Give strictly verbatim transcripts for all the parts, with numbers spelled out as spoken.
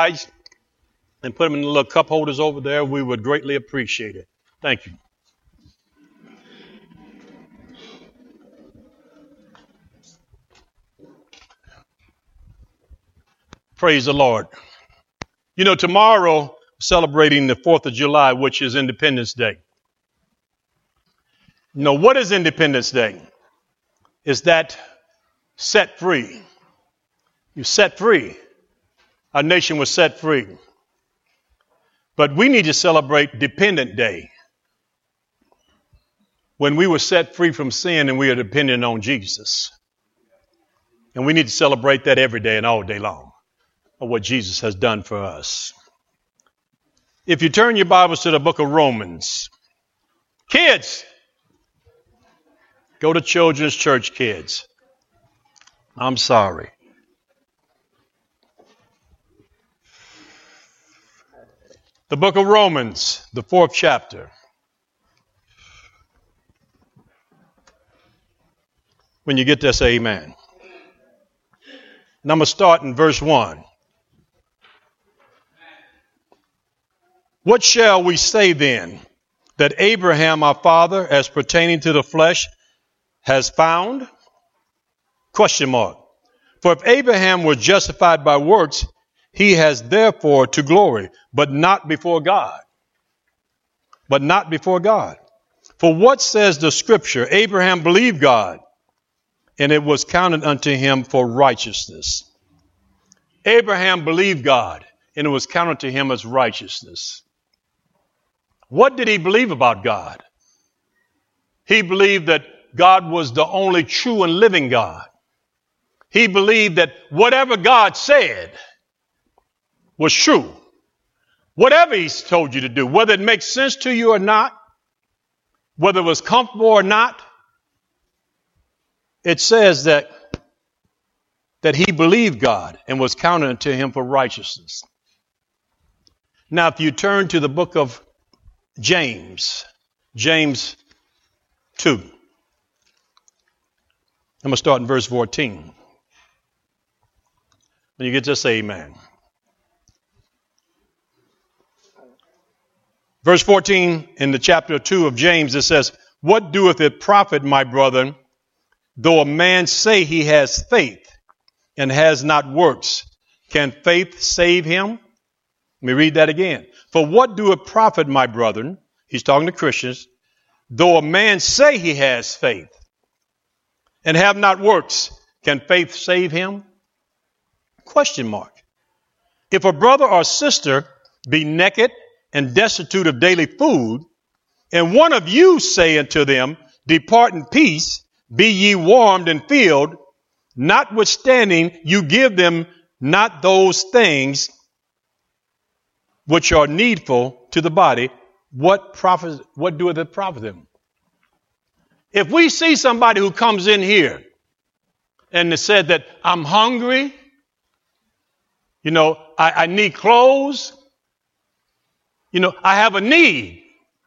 bags and put them in the little cup holders over there, we would greatly appreciate it. Thank you. Praise the Lord. You know, tomorrow, celebrating the fourth of July, which is Independence Day. You know, what is Independence Day? Is that set free. You set free. Our nation was set free. But we need to celebrate Dependent Day, when we were set free from sin and we are dependent on Jesus. And we need to celebrate that every day and all day long, of what Jesus has done for us. If you turn your Bibles to the book of Romans, kids, go to children's church, kids. I'm sorry. The book of Romans, the fourth chapter. When you get there, say amen. And I'm going to start in verse one. What shall we say then? That Abraham our father, as pertaining to the flesh, has found? Question mark. For if Abraham was justified by works, he has therefore to glory, but not before God. But not before God. For what says the scripture? Abraham believed God, and it was counted unto him for righteousness. Abraham believed God, and it was counted to him as righteousness. What did he believe about God? He believed that God was the only true and living God. He believed that whatever God said was true. Whatever he's told you to do, whether it makes sense to you or not, whether it was comfortable or not, it says that, that he believed God and was counted unto him for righteousness. Now, if you turn to the book of James, James two, I'm going to start in verse fourteen. When you get to say amen. Verse fourteen in the chapter two of James, it says, what doeth it profit, my brethren, though a man say he has faith and has not works? Can faith save him? Let me read that again. For what do it profit, my brethren? He's talking to Christians. Though a man say he has faith and have not works, can faith save him? Question mark. If a brother or sister be naked and destitute of daily food, and one of you say unto them, depart in peace, be ye warmed and filled, notwithstanding you give them not those things which are needful to the body, what profit, what doeth it profit them? If we see somebody who comes in here and they said that I'm hungry, you know, I, I need clothes, you know, I have a need.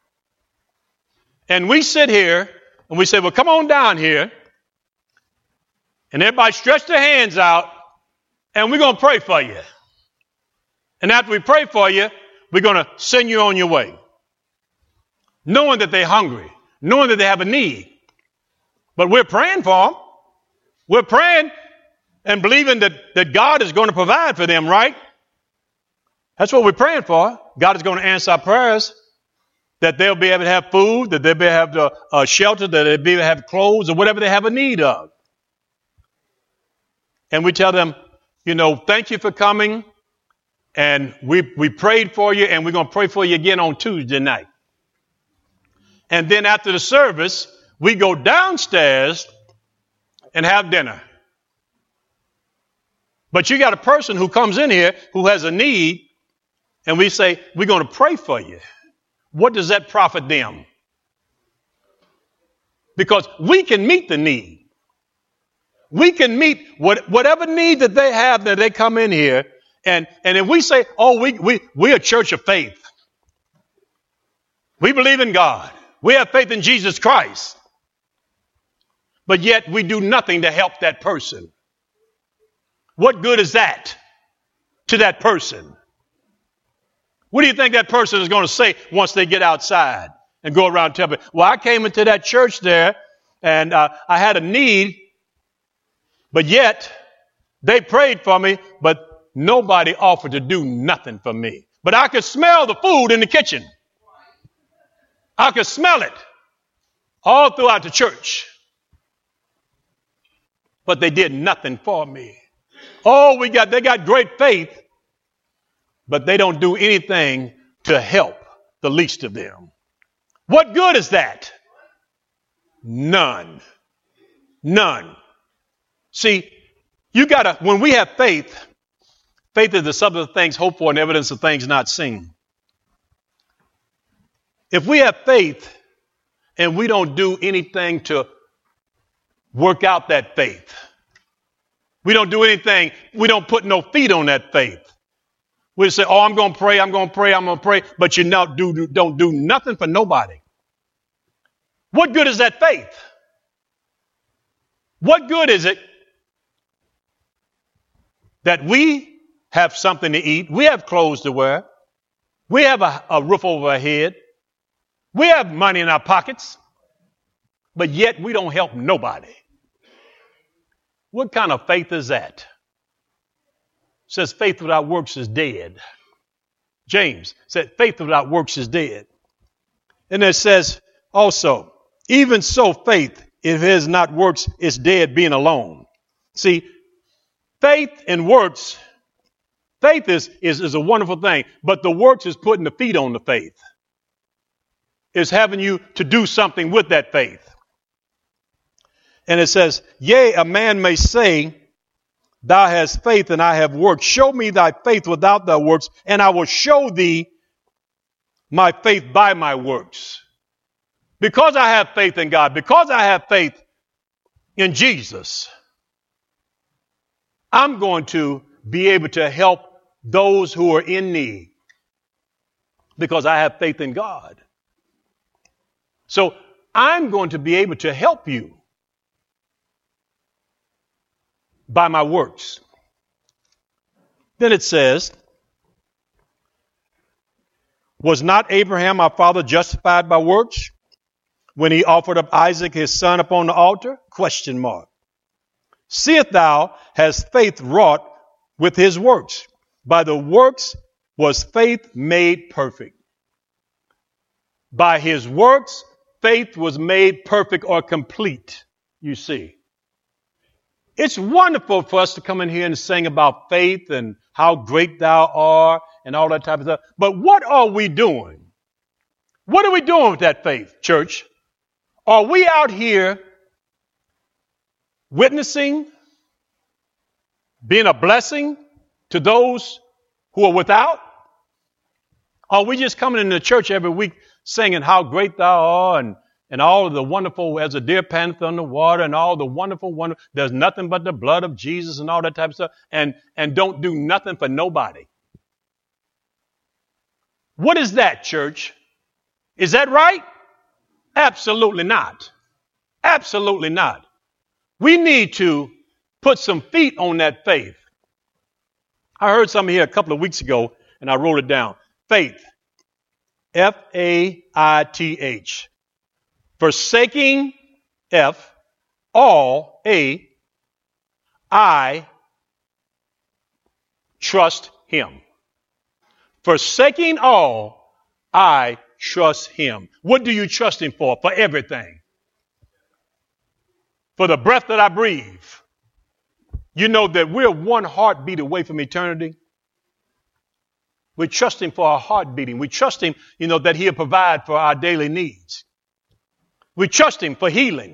And we sit here and we say, well, come on down here. And everybody stretch their hands out and we're going to pray for you. And after we pray for you, we're going to send you on your way. Knowing that they're hungry, knowing that they have a need. But we're praying for them. We're praying and believing that, that God is going to provide for them, right? That's what we're praying for. God is going to answer our prayers, that they'll be able to have food, that they'll be able to have the, uh, shelter, that they'll be able to have clothes or whatever they have a need of. And we tell them, you know, thank you for coming. And we, we prayed for you, and we're going to pray for you again on Tuesday night. And then after the service, we go downstairs and have dinner. But you got a person who comes in here who has a need, and we say, we're going to pray for you. What does that profit them? Because we can meet the need. We can meet what, whatever need that they have that they come in here. And, and if we say, oh, we, we, we're a church of faith. We believe in God. We have faith in Jesus Christ. But yet we do nothing to help that person. What good is that to that person? What do you think that person is going to say once they get outside and go around and tell me, well, I came into that church there and uh, I had a need, but yet they prayed for me, but nobody offered to do nothing for me. But I could smell the food in the kitchen. I could smell it all throughout the church. But they did nothing for me. Oh, we got, they got great faith, but they don't do anything to help the least of them. What good is that? None. None. See, you gotta, when we have faith, faith is the substance of things hoped for and evidence of things not seen. If we have faith and we don't do anything to work out that faith, we don't do anything, we don't put no feet on that faith. We say, oh, I'm going to pray, I'm going to pray, I'm going to pray, but you not do, do, don't do nothing for nobody. What good is that faith? What good is it that we have something to eat, we have clothes to wear, we have a, a roof over our head, we have money in our pockets, but yet we don't help nobody? What kind of faith is that? It says faith without works is dead. James said faith without works is dead. And it says also, even so faith, if it is not works, is dead being alone. See, faith and works, faith is, is, is a wonderful thing, but the works is putting the feet on the faith. It's having you to do something with that faith. And it says, yea, a man may say, thou hast faith and I have works. Show me thy faith without thy works, and I will show thee my faith by my works. Because I have faith in God, because I have faith in Jesus, I'm going to be able to help those who are in need because I have faith in God. So I'm going to be able to help you by my works. Then it says, was not Abraham our father justified by works when he offered up Isaac his son upon the altar? Question mark. Seest thou has faith wrought with his works? By the works was faith made perfect. By his works, faith was made perfect or complete, you see. It's wonderful for us to come in here and sing about faith and how great thou art and all that type of stuff. But what are we doing? What are we doing with that faith, church? Are we out here witnessing, being a blessing to those who are without? Are we just coming into church every week singing how great thou art and And all of the wonderful, as a deer panteth on the water, and all the wonderful, wonderful, there's nothing but the blood of Jesus and all that type of stuff, and, and don't do nothing for nobody. What is that, church? Is that right? Absolutely not. Absolutely not. We need to put some feet on that faith. I heard something here a couple of weeks ago, and I wrote it down. Faith. F A I T H. Forsaking, F, all, A, I trust him. Forsaking all, I trust him. What do you trust him for? For everything. For the breath that I breathe. You know that we're one heartbeat away from eternity. We trust him for our heart beating. We trust him, you know, that he'll provide for our daily needs. We trust him for healing.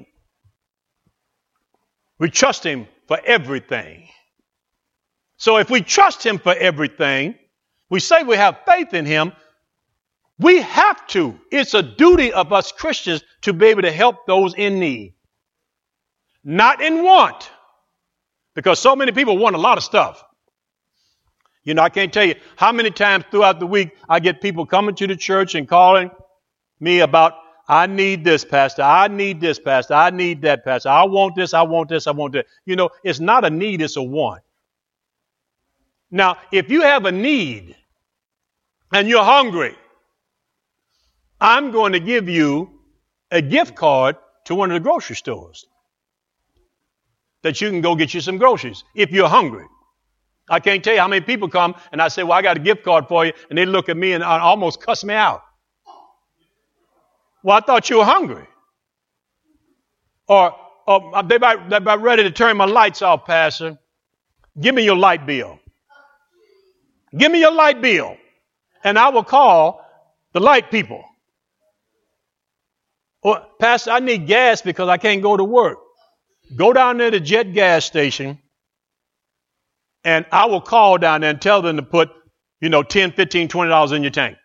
We trust him for everything. So if we trust him for everything, we say we have faith in him, we have to. It's a duty of us Christians to be able to help those in need. Not in want. Because so many people want a lot of stuff. You know, I can't tell you how many times throughout the week I get people coming to the church and calling me about, I need this, Pastor. I need this, Pastor. I need that, Pastor. I want this. I want this. I want that. You know, it's not a need. It's a want. Now, if you have a need and you're hungry, I'm going to give you a gift card to one of the grocery stores that you can go get you some groceries if you're hungry. I can't tell you how many people come and I say, well, I got a gift card for you. And they look at me and almost cuss me out. Well, I thought you were hungry. Or, or they about, they about ready to turn my lights off, Pastor. Give me your light bill. Give me your light bill. And I will call the light people. Or, Pastor, I need gas because I can't go to work. Go down there to Jet gas station. And I will call down there and tell them to put, you know, ten, fifteen, twenty dollars in your tank.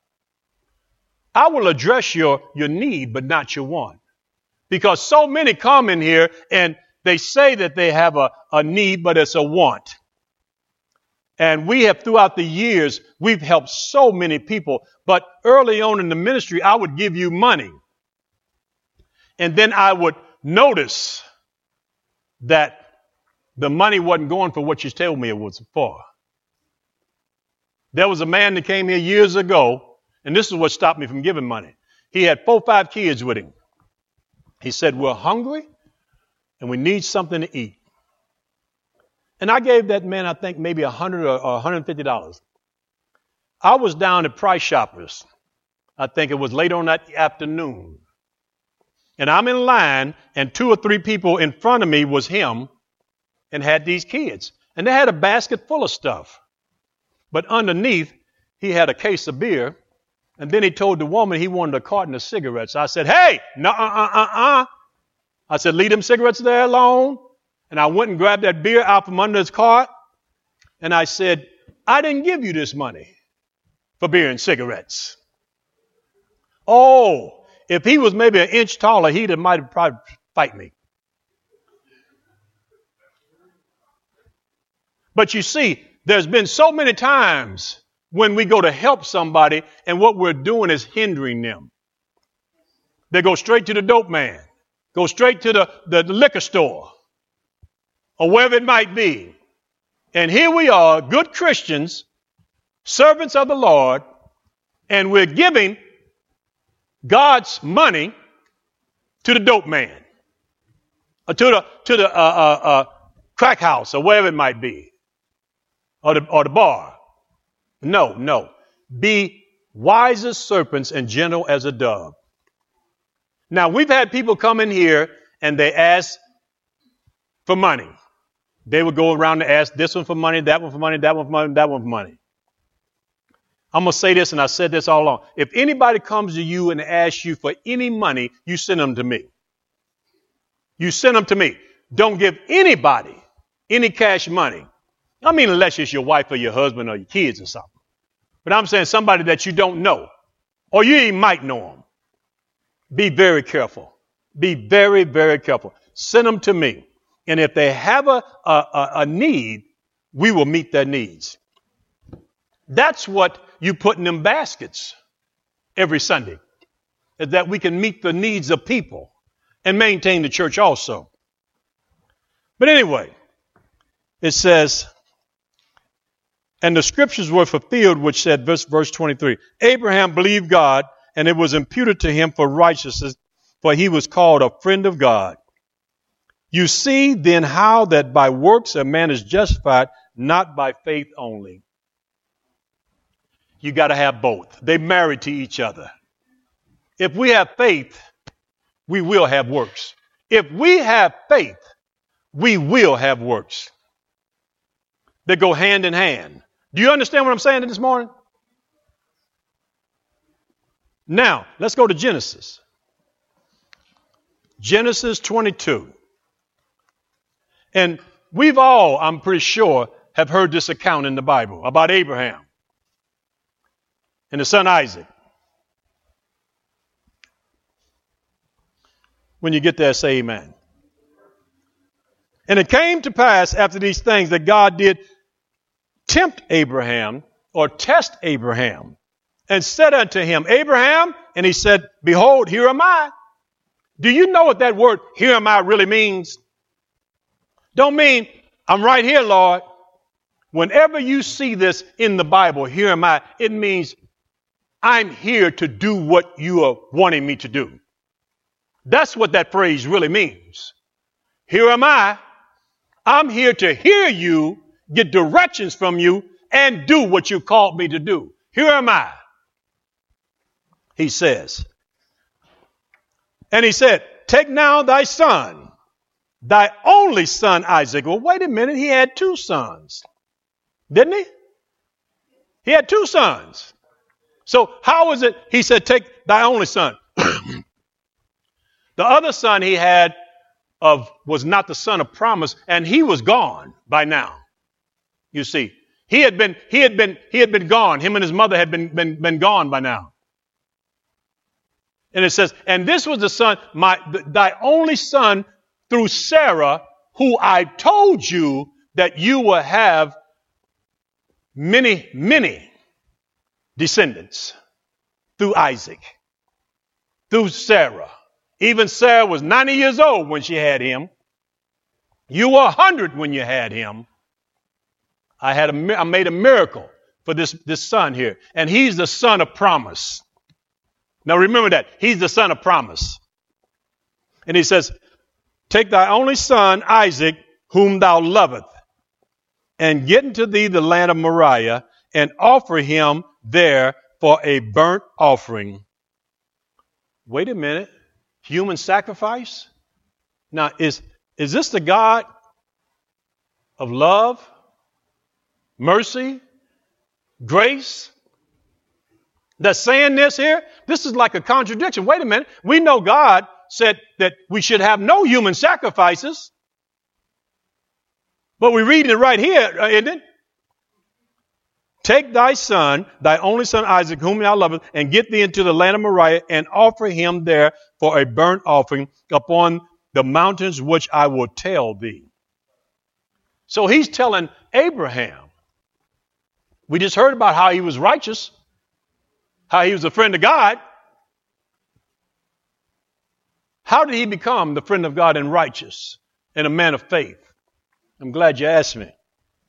I will address your, your need, but not your want. Because so many come in here and they say that they have a, a need, but it's a want. And we have, throughout the years, we've helped so many people. But early on in the ministry, I would give you money. And then I would notice that the money wasn't going for what you told me it was for. There was a man that came here years ago, and this is what stopped me from giving money. He had four or five kids with him. He said, we're hungry, and we need something to eat. And I gave that man, I think, maybe one hundred dollars or one hundred fifty dollars. I was down at Price Shoppers. I think it was late on that afternoon. And I'm in line, and two or three people in front of me was him, and had these kids. And they had a basket full of stuff. But underneath, he had a case of beer. And then he told the woman he wanted a carton of cigarettes. I said, hey, no, uh, uh, uh, uh. I said, leave them cigarettes there alone. And I went and grabbed that beer out from under his cart. And I said, I didn't give you this money for beer and cigarettes. Oh, if he was maybe an inch taller, he might have probably fight me. But you see, there's been so many times when we go to help somebody and what we're doing is hindering them. They go straight to the dope man, go straight to the, the, the liquor store or wherever it might be. And here we are, good Christians, servants of the Lord, and we're giving God's money to the dope man or to the, to the uh, uh, uh, crack house or wherever it might be. Or the, or the bar. No, no. Be wise as serpents and gentle as a dove. Now, we've had people come in here and they ask for money. They would go around and ask this one for money, that one for money, that one for money, that one for money. I'm going to say this, and I said this all along. If anybody comes to you and asks you for any money, you send them to me. You send them to me. Don't give anybody any cash money. I mean, unless it's your wife or your husband or your kids or something. But I'm saying somebody that you don't know, or you even might know them. Be very careful. Be very, very careful. Send them to me. And if they have a, a, a need, we will meet their needs. That's what you put in them baskets every Sunday, is that we can meet the needs of people and maintain the church also. But anyway, it says, and the scriptures were fulfilled, which said, verse, verse twenty-three, Abraham believed God, and it was imputed to him for righteousness, for he was called a friend of God. You see then how that by works a man is justified, not by faith only. You got to have both. They married to each other. If we have faith, we will have works. If we have faith, we will have works. They go hand in hand. Do you understand what I'm saying this morning? Now, let's go to Genesis. Genesis twenty-two. And we've all, I'm pretty sure, have heard this account in the Bible about Abraham and his son Isaac. When you get there, say amen. And it came to pass after these things that God did tempt Abraham or test Abraham and said unto him, Abraham, and he said, behold, here am I. Do you know what that word, here am I, really means? Don't mean, I'm right here, Lord. Whenever you see this in the Bible, here am I, it means I'm here to do what you are wanting me to do. That's what that phrase really means. Here am I. I'm here to hear you, get directions from you, and do what you called me to do. Here am I. He says, and he said, take now thy son, thy only son Isaac. Well, wait a minute. He had two sons, didn't he? He had two sons. So how is it? He said, take thy only son. The other son he had of was not the son of promise, and he was gone by now. You see, he had been, he had been, he had been gone. Him and his mother had been, been, been gone by now. And it says, and this was the son, my, thy only son through Sarah, who I told you that you will have many, many descendants through Isaac, through Sarah. Even Sarah was ninety years old when she had him. You were one hundred when you had him. I had a, I made a miracle for this, this son here. And he's the son of promise. Now remember that. He's the son of promise. And he says, take thy only son, Isaac, whom thou lovest, and get into thee the land of Moriah, and offer him there for a burnt offering. Wait a minute. Human sacrifice? Now, is, is this the God of love, mercy, grace that's saying this here? This is like a contradiction. Wait a minute. We know God said that we should have no human sacrifices. But we're reading it right here, isn't it? Take thy son, thy only son Isaac, whom thou lovest, and get thee into the land of Moriah, and offer him there for a burnt offering upon the mountains which I will tell thee. So he's telling Abraham. We just heard about how he was righteous, how he was a friend of God. How did he become the friend of God and righteous and a man of faith? I'm glad you asked me.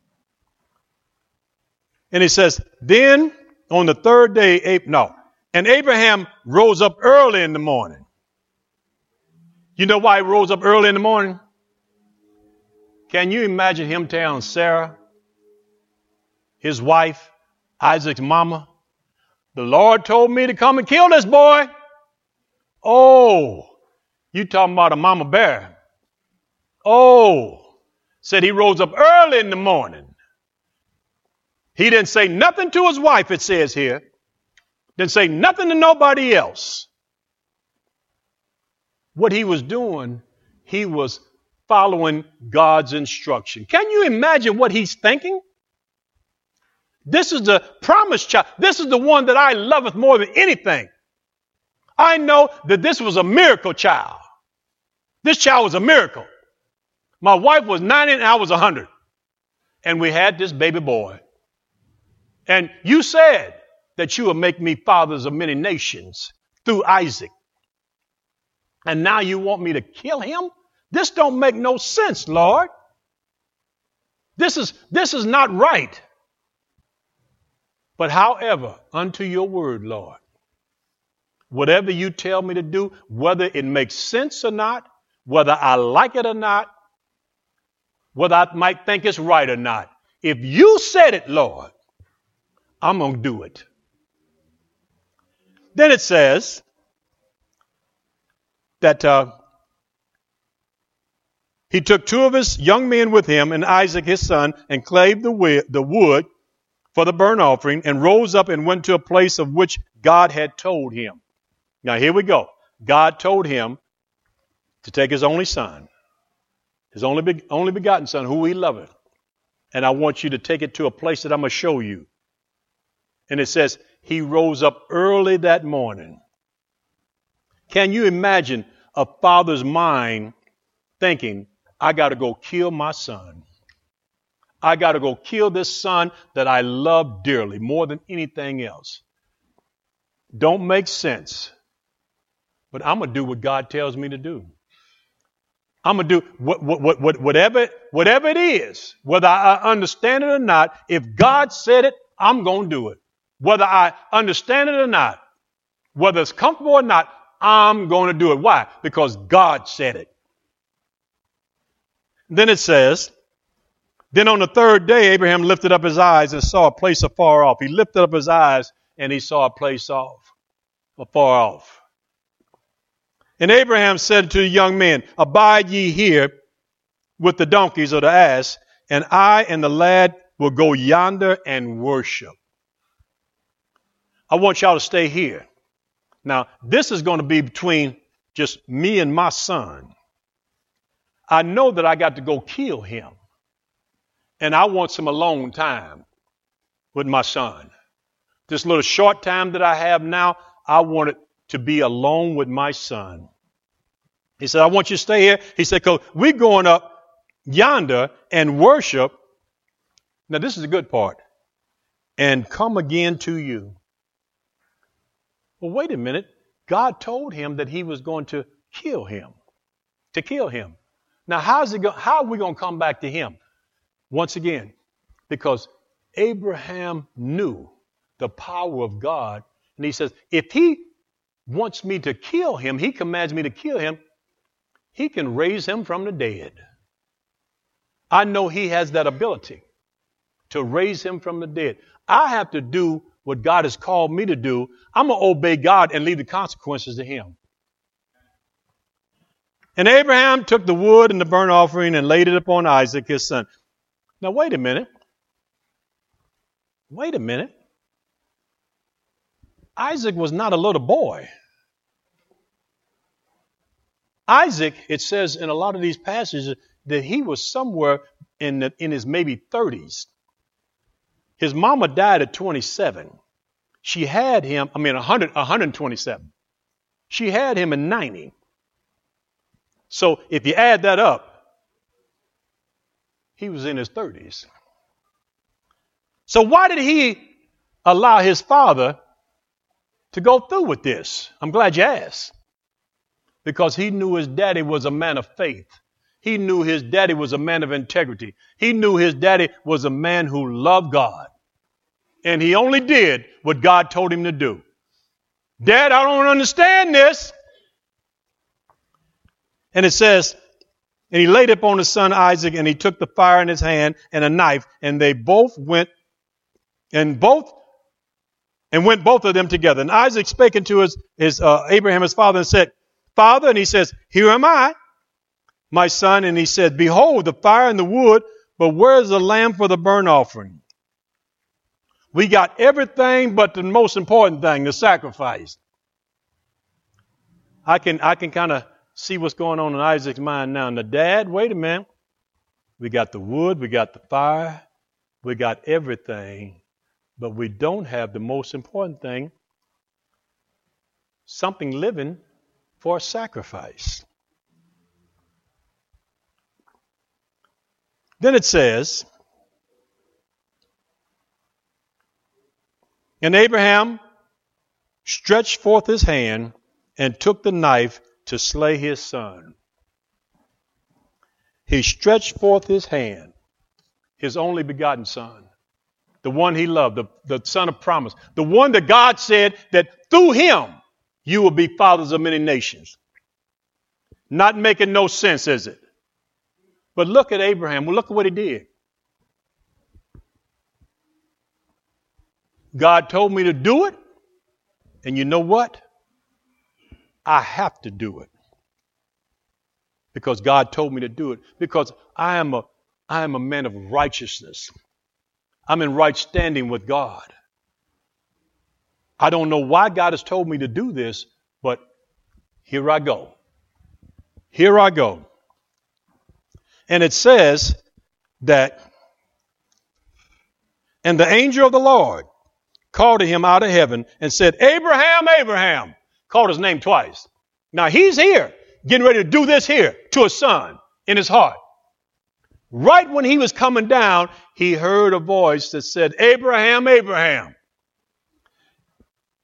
And he says, then on the third day, no, and Abraham rose up early in the morning. You know why he rose up early in the morning? Can you imagine him telling Sarah, his wife, Isaac's mama, the Lord told me to come and kill this boy? Oh, you talking about a mama bear. Oh, said he rose up early in the morning. He didn't say nothing to his wife, it says here. Didn't say nothing to nobody else. What he was doing, he was following God's instruction. Can you imagine what he's thinking? This is the promised child. This is the one that I loveth more than anything. I know that this was a miracle child. This child was a miracle. My wife was ninety and I was one hundred. And we had this baby boy. And you said that you will make me fathers of many nations through Isaac. And now you want me to kill him? This don't make no sense, Lord. This is, this is not right. But however, unto your word, Lord, whatever you tell me to do, whether it makes sense or not, whether I like it or not, whether I might think it's right or not, if you said it, Lord, I'm going to do it. Then it says that uh, he took two of his young men with him and Isaac his son and clave the, wi- the wood for the burnt offering and rose up and went to a place of which God had told him. Now here we go. God told him to take his only son, his only, be- only begotten son, who he loveth. And I want you to take it to a place that I'm going to show you. And it says, he rose up early that morning. Can you imagine a father's mind thinking, I got to go kill my son. I got to go kill this son that I love dearly, more than anything else. Don't make sense. But I'm going to do what God tells me to do. I'm going to do what, what, what, whatever, whatever it is, whether I understand it or not. If God said it, I'm going to do it. Whether I understand it or not, whether it's comfortable or not, I'm going to do it. Why? Because God said it. Then it says, then on the third day, Abraham lifted up his eyes and saw a place afar off. He lifted up his eyes and he saw a place off, afar off. And Abraham said to the young men, abide ye here with the donkeys or the ass, and I and the lad will go yonder and worship. I want y'all to stay here. Now, this is going to be between just me and my son. I know that I got to go kill him. And I want some alone time with my son. This little short time that I have now, I want it to be alone with my son. He said, I want you to stay here. He said, because we're going up yonder and worship. Now, this is the good part. And come again to you. Well, wait a minute. God told him that he was going to kill him, to kill him. Now, how's it go- how are we going to come back to him? Once again, because Abraham knew the power of God. And he says, if he wants me to kill him, he commands me to kill him, he can raise him from the dead. I know he has that ability to raise him from the dead. I have to do what God has called me to do. I'm going to obey God and leave the consequences to him. And Abraham took the wood and the burnt offering and laid it upon Isaac, his son. Now, wait a minute. Wait a minute. Isaac was not a little boy. Isaac, it says in a lot of these passages that he was somewhere in, the, in his maybe thirties. His mama died at twenty-seven. She had him, I mean, one hundred, one hundred twenty-seven. She had him in ninety. So if you add that up, he was in his thirties. So why did he allow his father to go through with this? I'm glad you asked. Because he knew his daddy was a man of faith. He knew his daddy was a man of integrity. He knew his daddy was a man who loved God. And he only did what God told him to do. Dad, I don't understand this. And it says, and he laid it upon his son Isaac, and he took the fire in his hand and a knife, and they both went, and both, and went both of them together. And Isaac spake unto his, his uh, Abraham, his father, and said, Father, and he says, here am I, my son. And he said, behold, the fire and the wood, but where is the lamb for the burnt offering? We got everything but the most important thing, the sacrifice. I can, I can kind of see what's going on in Isaac's mind now. Now, Dad, wait a minute. We got the wood, we got the fire, we got everything, but we don't have the most important thing, something living for a sacrifice. Then it says, and Abraham stretched forth his hand and took the knife to slay his son. He stretched forth his hand, his only begotten son, the one he loved, the, the son of promise, the one that God said that through him you will be fathers of many nations. Not making no sense, is it? But look at Abraham. Well, look at what he did. God told me to do it. And you know what? I have to do it. Because God told me to do it. Because I am a, I am a man of righteousness. I'm in right standing with God. I don't know why God has told me to do this, but here I go. Here I go. And it says that, and the angel of the Lord called to him out of heaven and said, Abraham, Abraham. Called his name twice. Now he's here, getting ready to do this here to his son in his heart. Right when he was coming down, he heard a voice that said, Abraham, Abraham.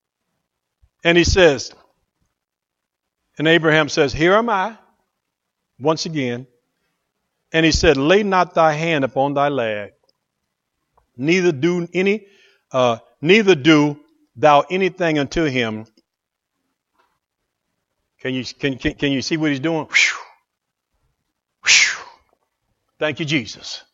And he says, and Abraham says, here am I. once again. And he said, lay not thy hand upon thy lad, neither do any, uh, neither do thou anything unto him. Can you, can, can, can you see what he's doing? Whew. Whew. Thank you, Jesus.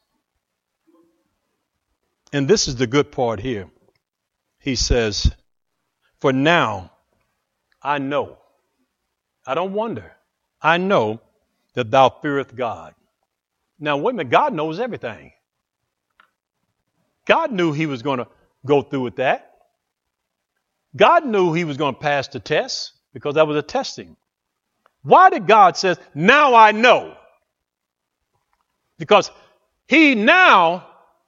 And this is the good part here. He says, for now I know, I don't wonder, I know that thou fearest God. Now, wait a minute, God knows everything. God knew he was going to go through with that. God knew he was going to pass the test because that was a testing. Why did God say, now I know? Because he now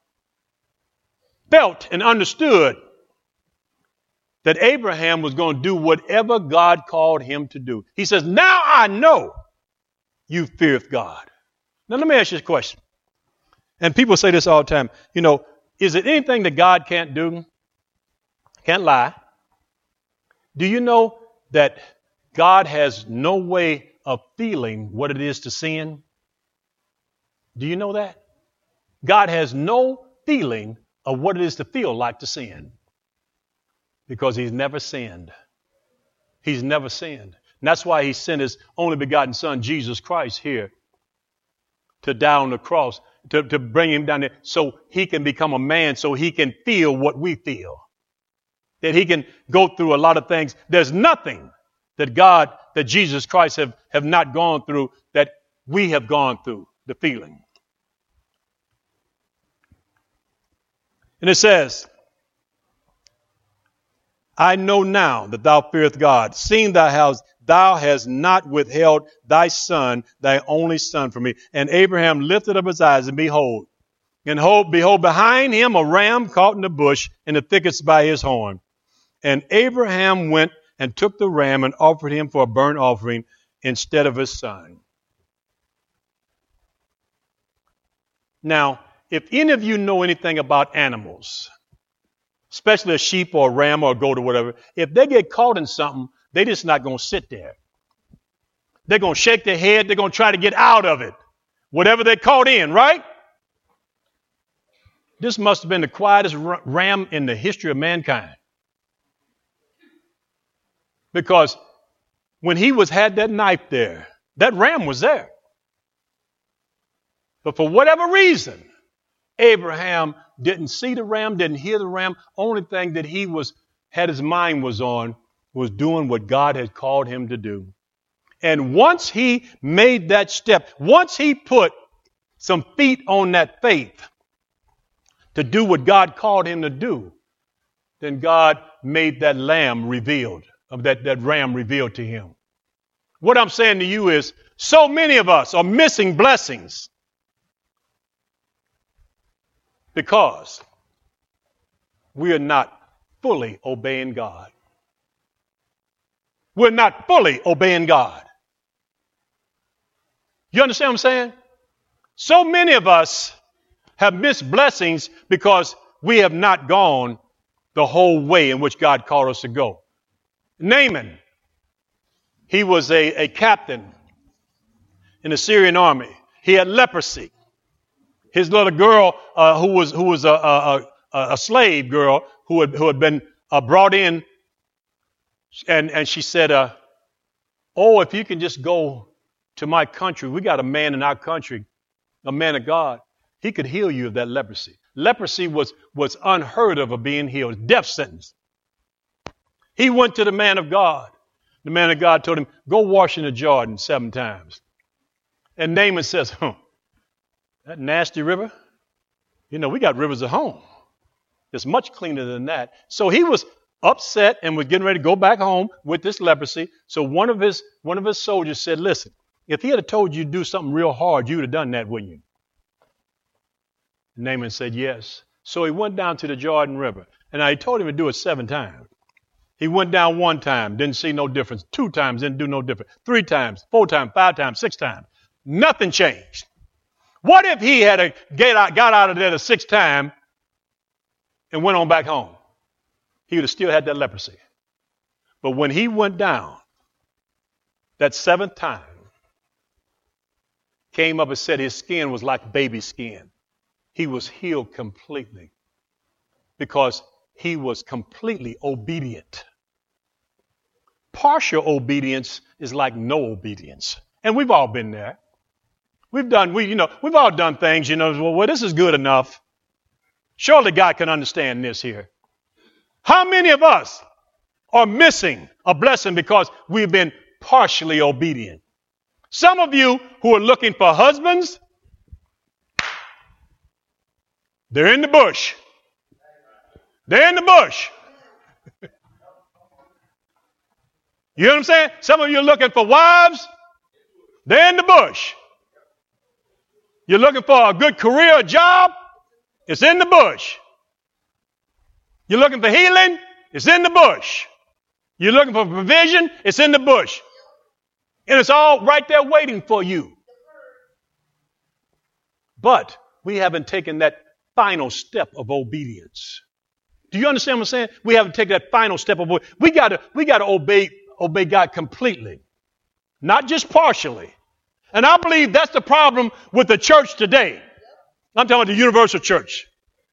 felt and understood that Abraham was going to do whatever God called him to do. He says, now I know you feareth God. Now, let me ask you a question. And people say this all the time. You know, is it anything that God can't do? Can't lie. Do you know that God has no way of feeling what it is to sin? Do you know that? God has no feeling of what it is to feel like to sin because he's never sinned. He's never sinned. And that's why he sent his only begotten son, Jesus Christ, here to die on the cross, to, to bring him down there so he can become a man, so he can feel what we feel. That he can go through a lot of things. There's nothing that God, that Jesus Christ have, have not gone through that we have gone through, the feeling. And it says, I know now that thou fearest God, seeing thou hast, thou hast not withheld thy son, thy only son from me. And Abraham lifted up his eyes, and behold, and behold, behold, behind him a ram caught in the bush in the thickets by his horn. And Abraham went and took the ram and offered him for a burnt offering instead of his son. Now, if any of you know anything about animals, especially a sheep or a ram or a goat or whatever, if they get caught in something, they're just not going to sit there. They're going to shake their head. They're going to try to get out of it, whatever they're caught in, right? This must have been the quietest ram in the history of mankind. Because when he was had that knife there, that ram was there. But for whatever reason, Abraham didn't see the ram, didn't hear the ram. Only thing that he was had his mind was on was doing what God had called him to do. And once he made that step, once he put some feet on that faith to do what God called him to do, then God made that lamb revealed, of that, that ram revealed to him. What I'm saying to you is, so many of us are missing blessings because we are not fully obeying God. We're not fully obeying God. You understand what I'm saying? So many of us have missed blessings because we have not gone the whole way in which God called us to go. Naaman, he was a, a captain in the Syrian army. He had leprosy. His little girl, uh, who was who was a, a, a, a slave girl who had who had been uh, brought in, and and she said, uh, "Oh, if you can just go to my country, we got a man in our country, a man of God. He could heal you of that leprosy." Leprosy was was unheard of of being healed, death sentence. He went to the man of God. The man of God told him, "Go wash in the Jordan seven times." And Naaman says, "Huh. That nasty river? You know, we got rivers at home. It's much cleaner than that." So he was upset and was getting ready to go back home with this leprosy. So one of his one of his soldiers said, "Listen, if he had told you to do something real hard, you would have done that, wouldn't you?" Naaman said, "Yes." So he went down to the Jordan River. And I told him to do it seven times. He went down one time, didn't see no difference. Two times, didn't do no difference. Three times, four times, five times, six times. Nothing changed. What if he had a, get out, got out of there the sixth time and went on back home? He would have still had that leprosy. But when he went down that seventh time, came up and said his skin was like baby skin. He was healed completely because he was completely obedient. Partial obedience is like no obedience. And we've all been there. We've done, we, you know, we've all done things, you know, well, well, this is good enough. Surely God can understand this here. How many of us are missing a blessing because we've been partially obedient? Some of you who are looking for husbands, they're in the bush. They're in the bush. You know what I'm saying? Some of you are looking for wives, they're in the bush. You're looking for a good career, a job, it's in the bush. You're looking for healing, it's in the bush. You're looking for provision, it's in the bush. And it's all right there waiting for you. But we haven't taken that final step of obedience. Do you understand what I'm saying? We haven't taken that final step of obedience. We gotta, we gotta obey, obey God completely, not just partially. And I believe that's the problem with the church today. I'm talking about the universal church.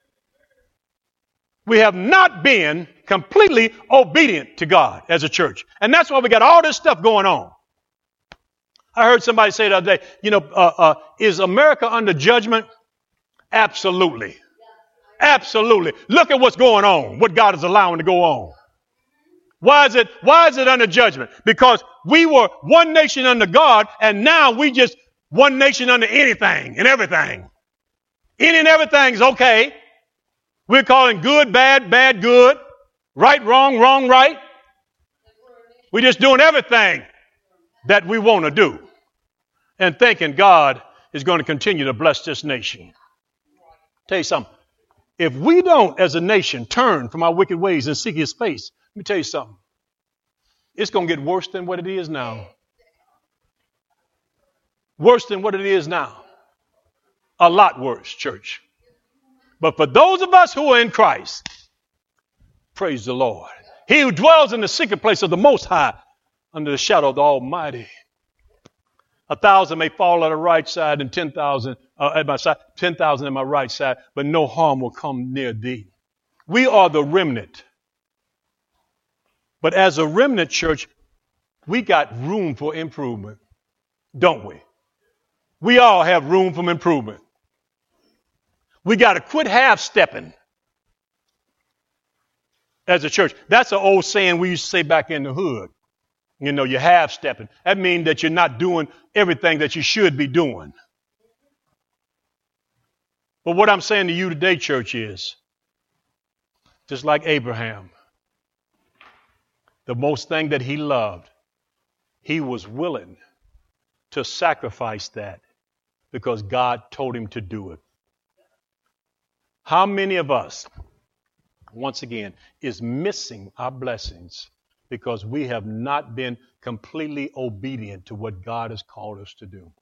We have not been completely obedient to God as a church. And that's why we got all this stuff going on. I heard somebody say the other day, you know, uh, uh, is America under judgment? Absolutely. Absolutely. Look at what's going on, what God is allowing to go on. Why is it, why is it under judgment? Because we were one nation under God, and now we just one nation under anything and everything. Any and everything's okay. We're calling good, bad, bad, good, right, wrong, wrong, right. We're just doing everything that we want to do and thinking God is going to continue to bless this nation. Tell you something. If we don't, as a nation, turn from our wicked ways and seek his face, let me tell you something. It's going to get worse than what it is now. Worse than what it is now. A lot worse, church. But for those of us who are in Christ, praise the Lord. He who dwells in the secret place of the Most High, under the shadow of the Almighty. A thousand may fall at the right side and ten thousand uh, at my side, ten thousand at my right side, but no harm will come near thee. We are the remnant. But as a remnant church, we got room for improvement, don't we? We all have room for improvement. We got to quit half-stepping as a church. That's an old saying we used to say back in the hood. You know, you're half-stepping. That means that you're not doing everything that you should be doing. But what I'm saying to you today, church, is just like Abraham, the most thing that he loved, he was willing to sacrifice that because God told him to do it. How many of us, once again, is missing our blessings because we have not been completely obedient to what God has called us to do?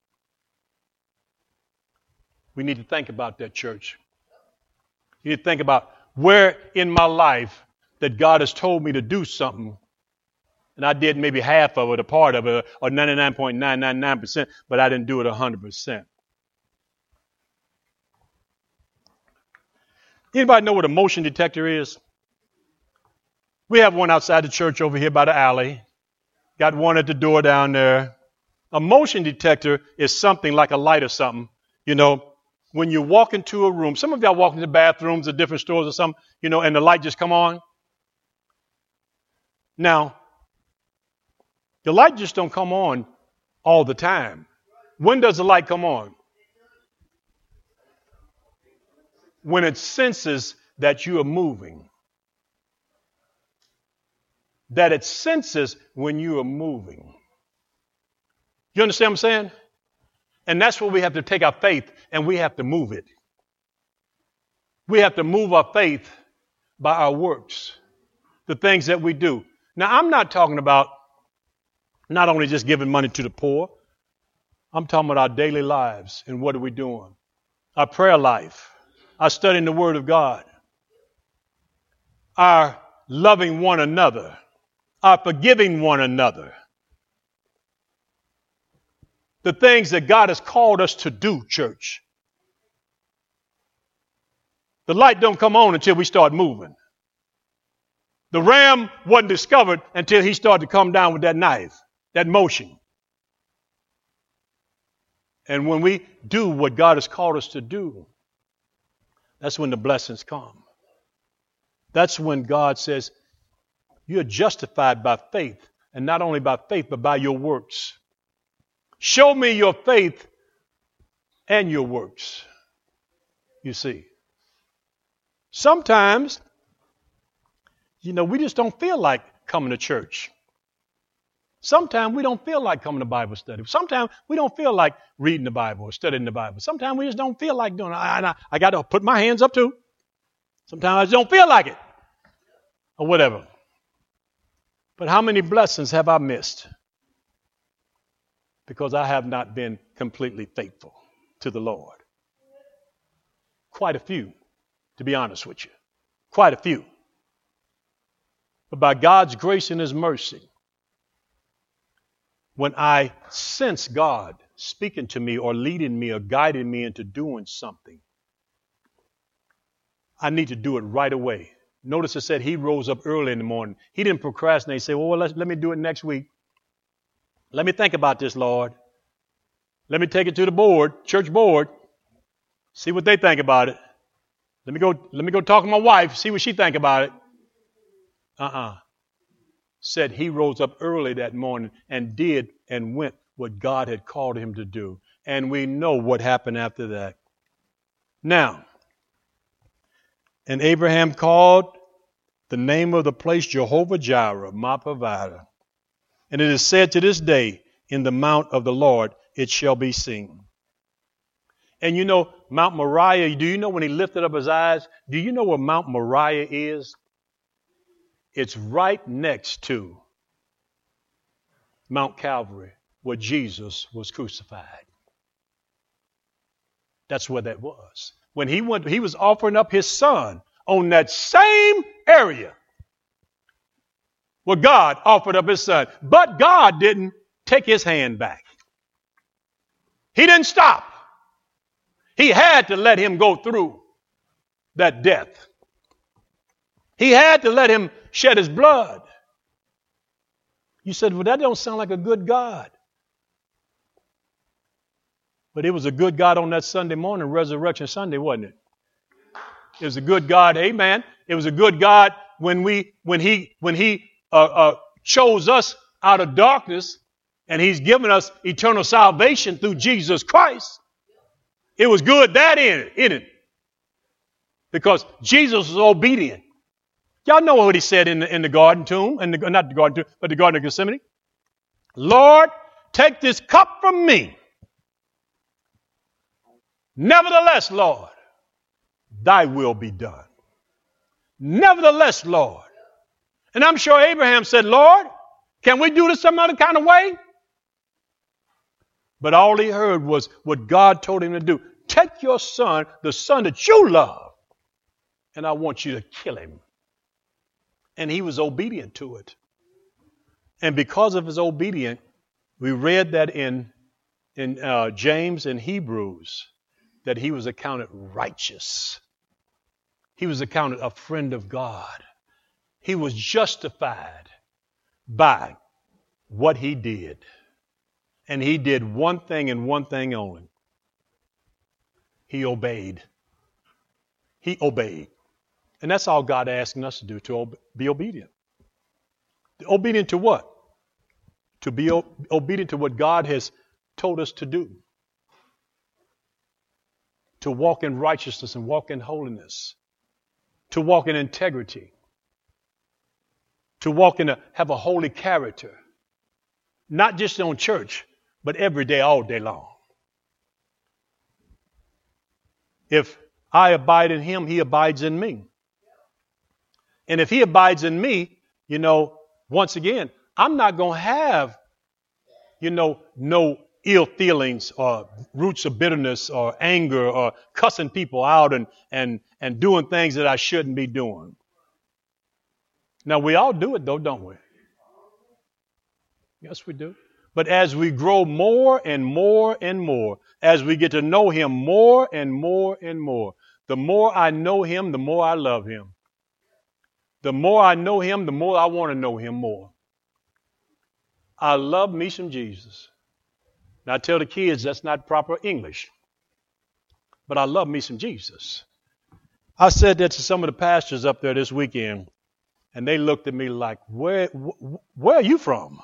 We need to think about that, church. You need to think about where in my life that God has told me to do something, and I did maybe half of it, a part of it, or ninety-nine point nine nine nine percent, but I didn't do it one hundred percent. Anybody know what a motion detector is? We have one outside the church over here by the alley. Got one at the door down there. A motion detector is something like a light or something. You know, when you walk into a room, some of y'all walk into bathrooms at different stores or something, you know, and the light just come on. Now, the light just don't come on all the time. When does the light come on? When it senses that you are moving. That it senses when you are moving. You understand what I'm saying? And that's where we have to take our faith and we have to move it. We have to move our faith by our works, the things that we do. Now, I'm not talking about not only just giving money to the poor. I'm talking about our daily lives and what are we doing? Our prayer life, our studying the Word of God, our loving one another, our forgiving one another. the things that God has called us to do, church. The light don't come on until we start moving. The ram wasn't discovered until he started to come down with that knife, that motion. And when we do what God has called us to do, that's when the blessings come. That's when God says, you're justified by faith, and not only by faith, but by your works. Show me your faith and your works. You see. Sometimes, you know, we just don't feel like coming to church. Sometimes we don't feel like coming to Bible study. Sometimes we don't feel like reading the Bible or studying the Bible. Sometimes we just don't feel like doing it. I, I, I got to put my hands up too. Sometimes I just don't feel like it or whatever. But how many blessings have I missed? Because I have not been completely faithful to the Lord. Quite a few, to be honest with you. Quite a few. But by God's grace and His mercy, when I sense God speaking to me or leading me or guiding me into doing something, I need to do it right away. Notice it said he rose up early in the morning. He didn't procrastinate and say, well, let let me do it next week. Let me think about this, Lord. Let me take it to the board, church board, see what they think about it. Let me go, let me go talk to my wife, see what she think about it. Uh-uh. Said he rose up early that morning and did and went what God had called him to do. And we know what happened after that. Now, and Abraham called the name of the place Jehovah Jireh, my provider. And it is said to this day, in the mount of the Lord it shall be seen. And you know, Mount Moriah, do you know when he lifted up his eyes, do you know where Mount Moriah is? It's right next to Mount Calvary, where Jesus was crucified. That's where that was. When he went, he was offering up his son on that same area where God offered up his son. But God didn't take his hand back. He didn't stop. He had to let him go through that death. He had to let him shed his blood. You said, well, that don't sound like a good God. But it was a good God on that Sunday morning, Resurrection Sunday, wasn't it? It was a good God, amen. It was a good God when we, when he, when he uh, uh, chose us out of darkness, and he's given us eternal salvation through Jesus Christ. It was good that in it, in it, because Jesus was obedient. Y'all know what he said in the, in the garden tomb, in the, not the garden tomb, but the Garden of Gethsemane. Lord, take this cup from me. Nevertheless, Lord, thy will be done. Nevertheless, Lord. And I'm sure Abraham said, Lord, can we do this some other kind of way? But all he heard was what God told him to do. Take your son, the son that you love, and I want you to kill him. And he was obedient to it. And because of his obedience, we read that in, in uh, James and Hebrews, that he was accounted righteous. He was accounted a friend of God. He was justified by what he did. And he did one thing and one thing only. He obeyed. He obeyed. And that's all God asking us to do, to ob- be obedient. Obedient to what? To be o- obedient to what God has told us to do. To walk in righteousness and walk in holiness. To walk in integrity. To walk in a, have a holy character. Not just on church, but every day, all day long. If I abide in him, he abides in me. And if he abides in me, you know, once again, I'm not going to have, you know, no ill feelings or roots of bitterness or anger or cussing people out and, and, and doing things that I shouldn't be doing. Now, we all do it, though, don't we? Yes, we do. But as we grow more and more and more, as we get to know him more and more and more, the more I know him, the more I love him. The more I know him, the more I want to know him more. I love me some Jesus. Now I tell the kids that's not proper English, but I love me some Jesus. I said that to some of the pastors up there this weekend, and they looked at me like, where, wh- where are you from?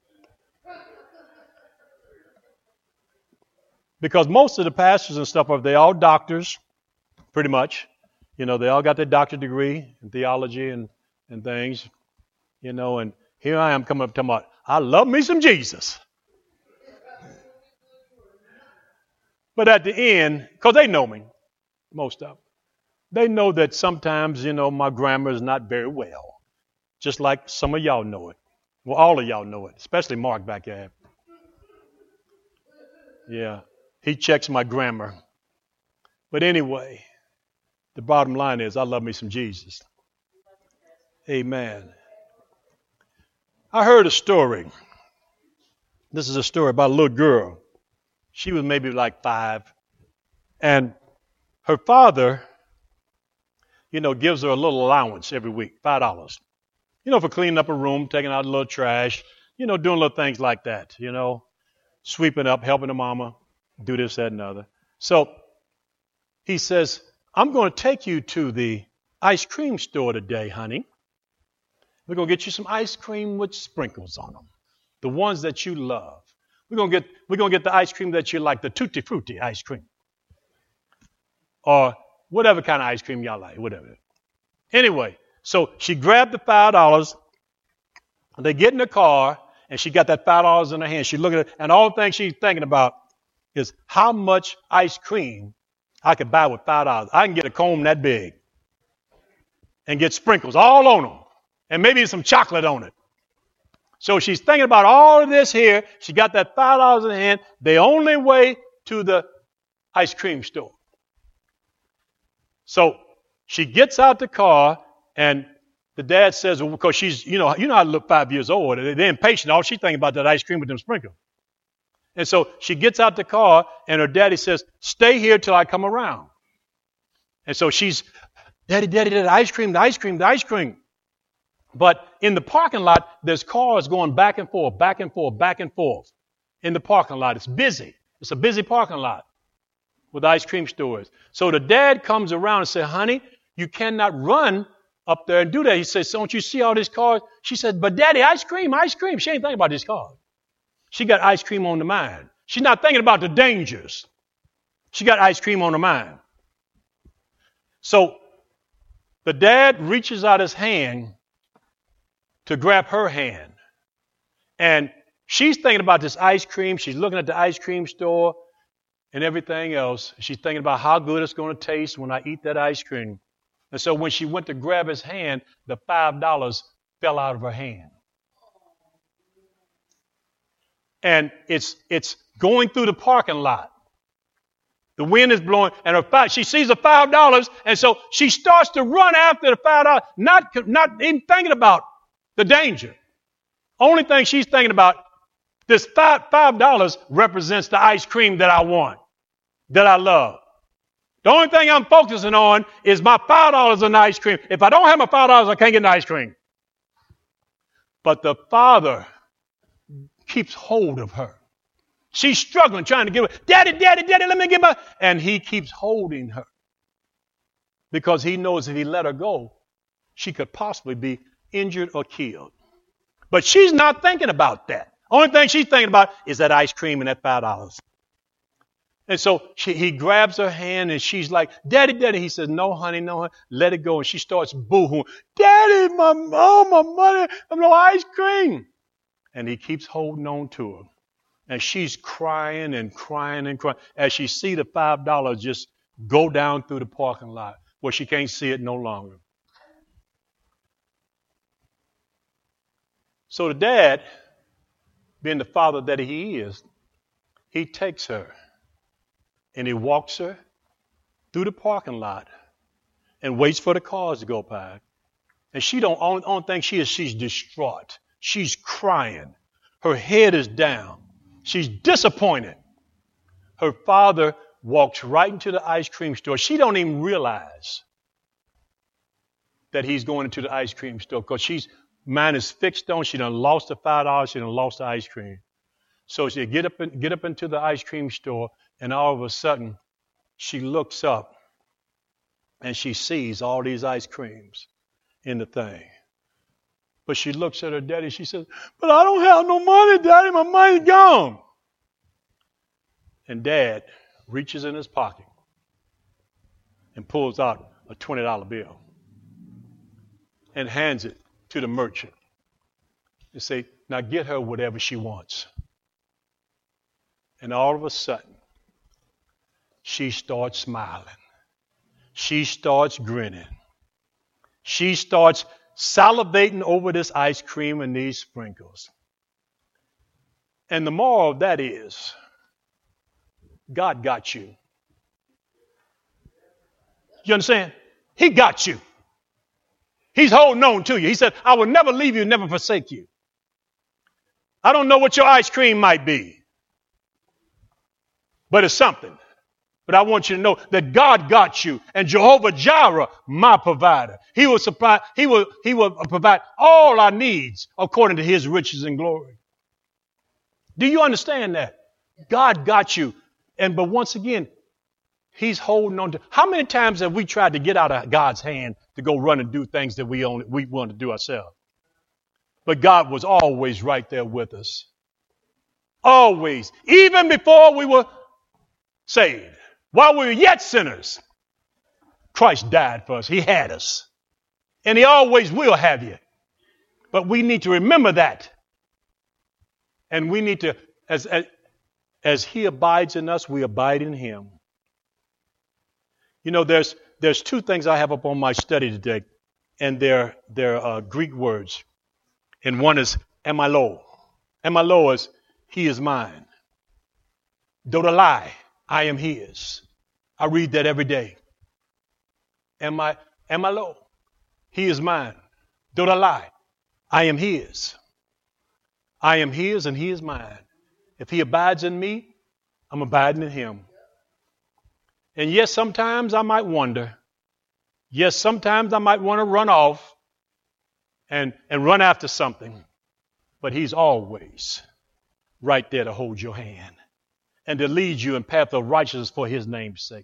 Because most of the pastors and stuff, are they all doctors, pretty much. You know, they all got their doctorate degree in theology and, and things, you know, and here I am coming up talking about, I love me some Jesus. But at the end, because they know me, most of them, they know that sometimes, you know, my grammar is not very well. Just like some of y'all know it. Well, all of y'all know it, especially Mark back there. Yeah, he checks my grammar. But anyway, the bottom line is I love me some Jesus. Amen. I heard a story. This is a story about a little girl. She was maybe like five. And her father, you know, gives her a little allowance every week, five dollars. You know, for cleaning up a room, taking out a little trash, you know, doing little things like that, you know, sweeping up, helping the mama, do this, that, and the other. So he says, I'm going to take you to the ice cream store today, honey. We're going to get you some ice cream with sprinkles on them, the ones that you love. We're going to get we're going to get the ice cream that you like, the Tutti Frutti ice cream. Or whatever kind of ice cream y'all like, whatever. Anyway, so she grabbed the five dollars, and they get in the car, and she got that five dollars in her hand. She's looking at it, and all the thing she's thinking about is how much ice cream I could buy with five dollars. I can get a comb that big and get sprinkles all on them, and maybe some chocolate on it. So she's thinking about all of this here. She got that five dollars in her hand. The only way to the ice cream store. So she gets out the car, and the dad says, well, because she's, you know, you know how to look five years old. They're impatient. All she's thinking about that ice cream with them sprinkles. And so she gets out the car, and her daddy says, stay here till I come around. And so she's, daddy, daddy, daddy, the ice cream, the ice cream, the ice cream. But in the parking lot, there's cars going back and forth, back and forth, back and forth. In the parking lot, it's busy. It's a busy parking lot with ice cream stores. So the dad comes around and says, honey, you cannot run up there and do that. He says, don't you see all these cars? She said, but daddy, ice cream, ice cream. She ain't thinking about these cars. She got ice cream on the mind. She's not thinking about the dangers. She got ice cream on her mind. So the dad reaches out his hand to grab her hand. And she's thinking about this ice cream. She's looking at the ice cream store and everything else. She's thinking about how good it's going to taste when I eat that ice cream. And so when she went to grab his hand, the five dollars fell out of her hand. And it's it's going through the parking lot. The wind is blowing, and her five, she sees the five dollars, and so she starts to run after the five dollars, not not even thinking about the danger. Only thing she's thinking about, this five five dollars represents the ice cream that I want, that I love. The only thing I'm focusing on is my five dollars in the ice cream. If I don't have my five dollars, I can't get the ice cream. But the father keeps hold of her. She's struggling, trying to give her, daddy, daddy, daddy, let me get my, and he keeps holding her. Because he knows if he let her go, she could possibly be injured or killed. But she's not thinking about that. Only thing she's thinking about is that ice cream and that five dollars. And so she, he grabs her hand, and she's like, daddy, daddy. He says, no, honey, no, honey. Let it go. And she starts boo-hooing. Daddy, my, oh, my money, no ice cream. And he keeps holding on to her. And she's crying and crying and crying as she sees the five dollars just go down through the parking lot where she can't see it no longer. So the dad, being the father that he is, he takes her and he walks her through the parking lot and waits for the cars to go by. And she don't, only, only thing she is, she's distraught. She's crying. Her head is down. She's disappointed. Her father walks right into the ice cream store. She don't even realize that he's going into the ice cream store because she's mind is fixed on. She done lost the five dollars. She done lost the ice cream. So she get up and get up into the ice cream store, and all of a sudden, she looks up and she sees all these ice creams in the thing. But she looks at her daddy. She says, "But I don't have no money, Daddy. My money's gone." And Dad reaches in his pocket and pulls out a twenty dollar bill and hands it to the merchant and say, "Now get her whatever she wants." And all of a sudden, she starts smiling. She starts grinning. She starts salivating over this ice cream and these sprinkles. And the moral of that is, God got you. You understand? He got you. He's holding on to you. He said, "I will never leave you, never forsake you." I don't know what your ice cream might be, but it's something. But I want you to know that God got you, and Jehovah Jireh, my provider. He will supply, he will, he will provide all our needs according to his riches and glory. Do you understand that? God got you. And but once again, he's holding on to. How many times have we tried to get out of God's hand to go run and do things that we only we want to do ourselves? But God was always right there with us. Always. Even before we were saved. While we were yet sinners, Christ died for us. He had us. And he always will have you. But we need to remember that. And we need to, as, as, as he abides in us, we abide in him. You know, there's there's two things I have up on my study today, and they're, they're uh, Greek words. And one is amalo. Amalo is, he is mine. Dodalai. I am his. I read that every day. Am I, am I low? He is mine. Don't I lie? I am his. I am his and he is mine. If he abides in me, I'm abiding in him. And yes, sometimes I might wonder. Yes, sometimes I might want to run off and, and run after something. But he's always right there to hold your hand and to lead you in path of righteousness for his name's sake.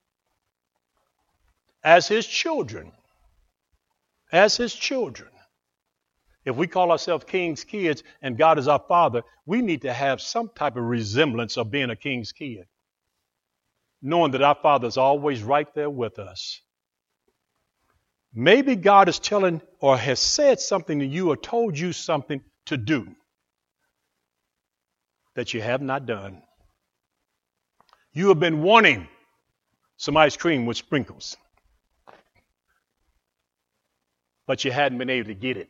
As his children, as his children, if we call ourselves king's kids and God is our father, we need to have some type of resemblance of being a king's kid, knowing that our father is always right there with us. Maybe God is telling or has said something to you or told you something to do that you have not done. You have been wanting some ice cream with sprinkles, but you hadn't been able to get it.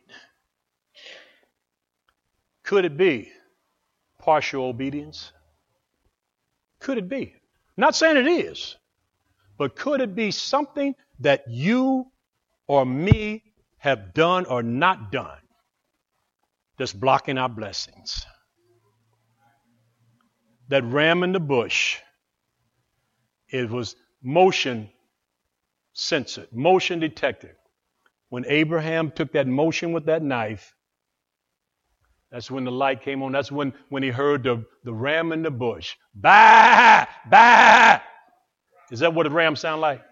Could it be partial obedience? Could it be? Not saying it is, but could it be something that you or me have done or not done that's blocking our blessings? That ram in the bush, it was motion censored, motion detected. When Abraham took that motion with that knife, that's when the light came on. That's when, when he heard the, the ram in the bush. Bah! Bah! Is that what a ram sound like?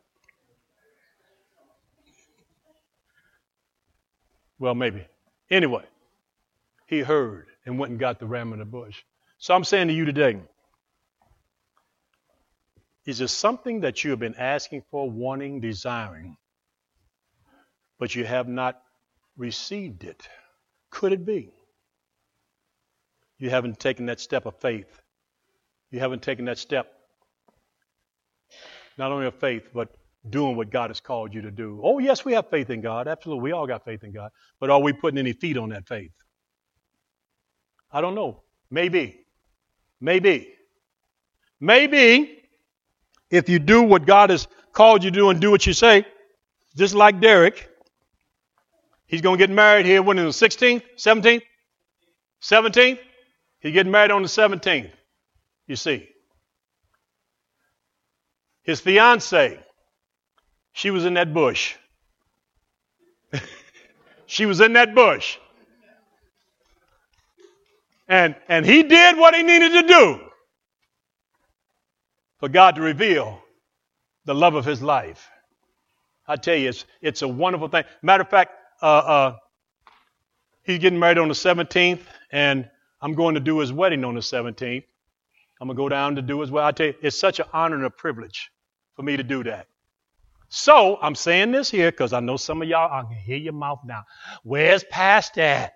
Well, maybe. Anyway, he heard and went and got the ram in the bush. So I'm saying to you today, is there something that you have been asking for, wanting, desiring, but you have not received it? Could it be? You haven't taken that step of faith. You haven't taken that step, not only of faith, but doing what God has called you to do. Oh, yes, we have faith in God. Absolutely. We all got faith in God. But are we putting any feet on that faith? I don't know. Maybe. Maybe. Maybe if you do what God has called you to do and do what you say, just like Derek, he's going to get married here when, in the sixteenth, seventeenth? seventeenth? He's getting married on the seventeenth. You see. His fiancée, she was in that bush. She was in that bush. And, and he did what he needed to do for God to reveal the love of his life. I tell you, it's, it's a wonderful thing. Matter of fact, uh, uh, he's getting married on the seventeenth, and I'm going to do his wedding on the seventeenth. I'm going to go down to do his wedding. I tell you, it's such an honor and a privilege for me to do that. So I'm saying this here because I know some of y'all, I can hear your mouth now. Where's Pastor at?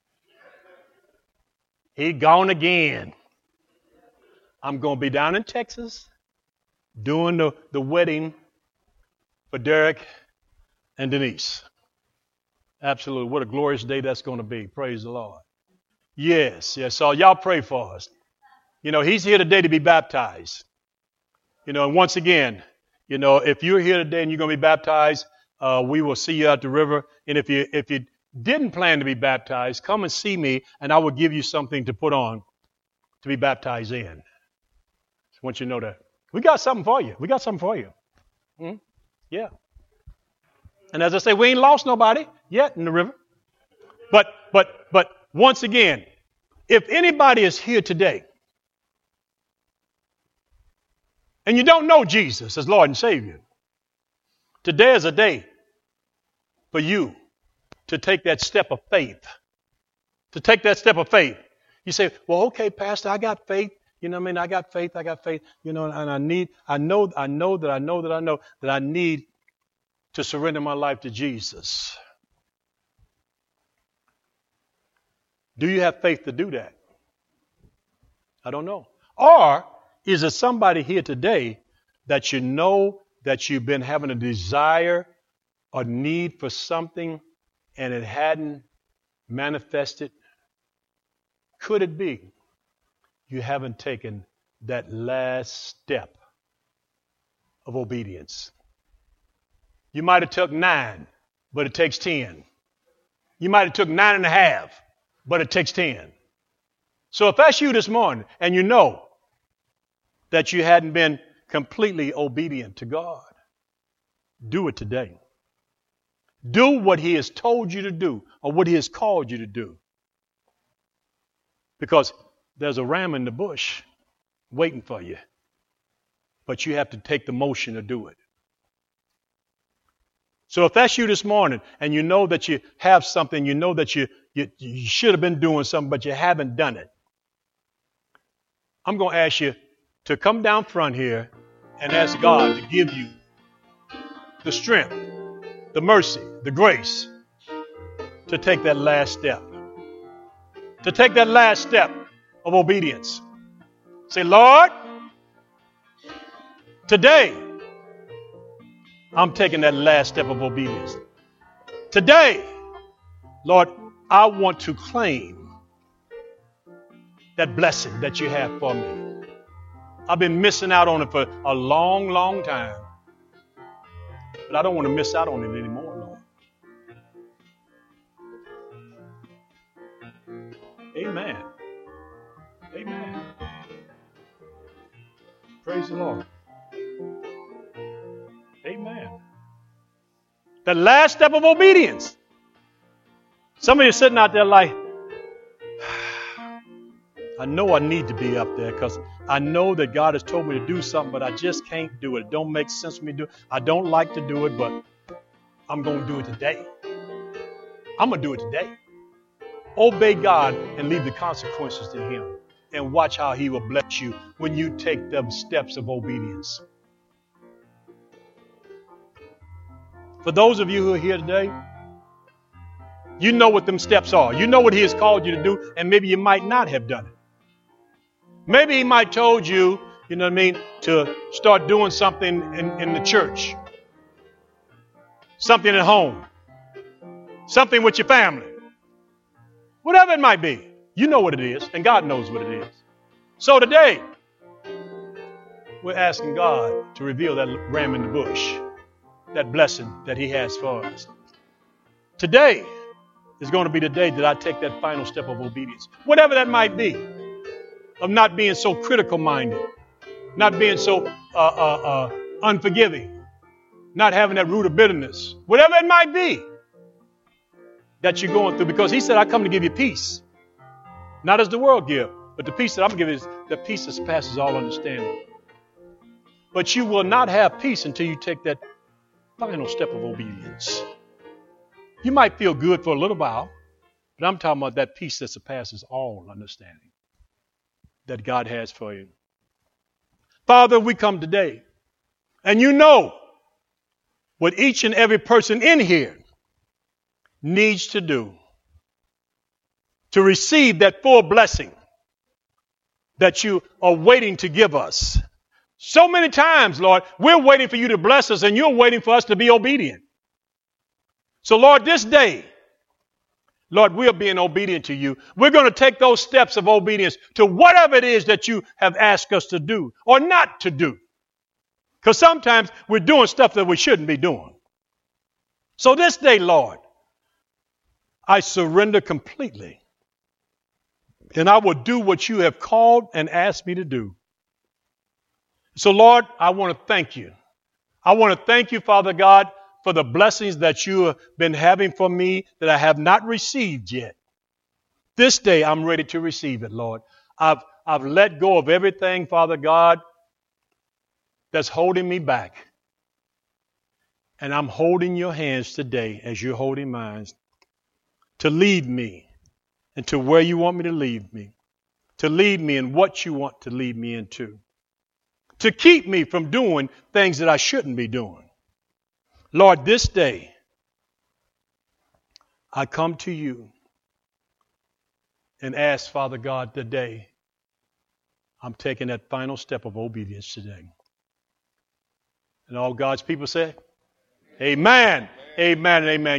He gone again. I'm going to be down in Texas doing the, the wedding for Derek and Denise. Absolutely. What a glorious day that's going to be. Praise the Lord. Yes, yes. So y'all pray for us. You know, he's here today to be baptized. You know, and once again, you know, if you're here today and you're going to be baptized, uh, we will see you at the river. And if you if you didn't plan to be baptized, come and see me, and I will give you something to put on to be baptized in. Just want you to know that. We got something for you. We got something for you. Hmm? Yeah. And as I say, we ain't lost nobody yet in the river. But but but once again, if anybody is here today and you don't know Jesus as Lord and Savior, today is a day for you to take that step of faith. To take that step of faith. You say, well, okay, Pastor, I got faith. You know what I mean? I got faith. I got faith. You know, and I need, I know, I know that I know that I know that I need to surrender my life to Jesus. Do you have faith to do that? I don't know. Or is there somebody here today that you know that you've been having a desire or need for something and it hadn't manifested? Could it be you haven't taken that last step of obedience? You might have took nine, but it takes ten. You might have took nine and a half, but it takes ten. So if that's you this morning and you know that you hadn't been completely obedient to God, do it today. Do what he has told you to do or what he has called you to do. Because there's a ram in the bush waiting for you. But you have to take the motion to do it. So if that's you this morning and you know that you have something, you know that you, you, you should have been doing something, but you haven't done it, I'm going to ask you to come down front here and ask God to give you the strength, the mercy, the grace to take that last step. To take that last step of obedience. Say, Lord, today I'm taking that last step of obedience. Today, Lord, I want to claim that blessing that you have for me. I've been missing out on it for a long, long time. But I don't want to miss out on it anymore, Lord. Amen. Amen. Praise the Lord. Amen. The last step of obedience. Some of you are sitting out there like, I know I need to be up there because I know that God has told me to do something, but I just can't do it. It don't make sense for me to do it. I don't like to do it, but I'm going to do it today. I'm going to do it today. Obey God and leave the consequences to him. And watch how he will bless you when you take them steps of obedience. For those of you who are here today, you know what them steps are. You know what he has called you to do, and maybe you might not have done it. Maybe he might told you, you know what I mean, to start doing something in, in the church. Something at home. Something with your family. Whatever it might be. You know what it is, and God knows what it is. So today, we're asking God to reveal that ram in the bush, that blessing that he has for us. Today, is going to be the day that I take that final step of obedience. Whatever that might be, of not being so critical minded, not being so uh, uh, uh, unforgiving, not having that root of bitterness, whatever it might be that you're going through. Because he said, I come to give you peace, not as the world gives, but the peace that I'm going to give is the peace that surpasses all understanding. But you will not have peace until you take that final step of obedience. You might feel good for a little while, but I'm talking about that peace that surpasses all understanding that God has for you. Father, we come today, and you know what each and every person in here needs to do to receive that full blessing that you are waiting to give us. So many times, Lord, we're waiting for you to bless us, and you're waiting for us to be obedient. So, Lord, this day, Lord, we're being obedient to you. We're going to take those steps of obedience to whatever it is that you have asked us to do or not to do. Because sometimes we're doing stuff that we shouldn't be doing. So this day, Lord, I surrender completely. And I will do what you have called and asked me to do. So, Lord, I want to thank you. I want to thank you, Father God, for the blessings that you have been having for me that I have not received yet. This day, I'm ready to receive it, Lord. I've, I've let go of everything, Father God, that's holding me back. And I'm holding your hands today as you're holding mine to lead me into where you want me to lead me, to lead me in what you want to lead me into, to keep me from doing things that I shouldn't be doing. Lord, this day, I come to you and ask, Father God, today, I'm taking that final step of obedience today. And all God's people say, amen, amen, and amen.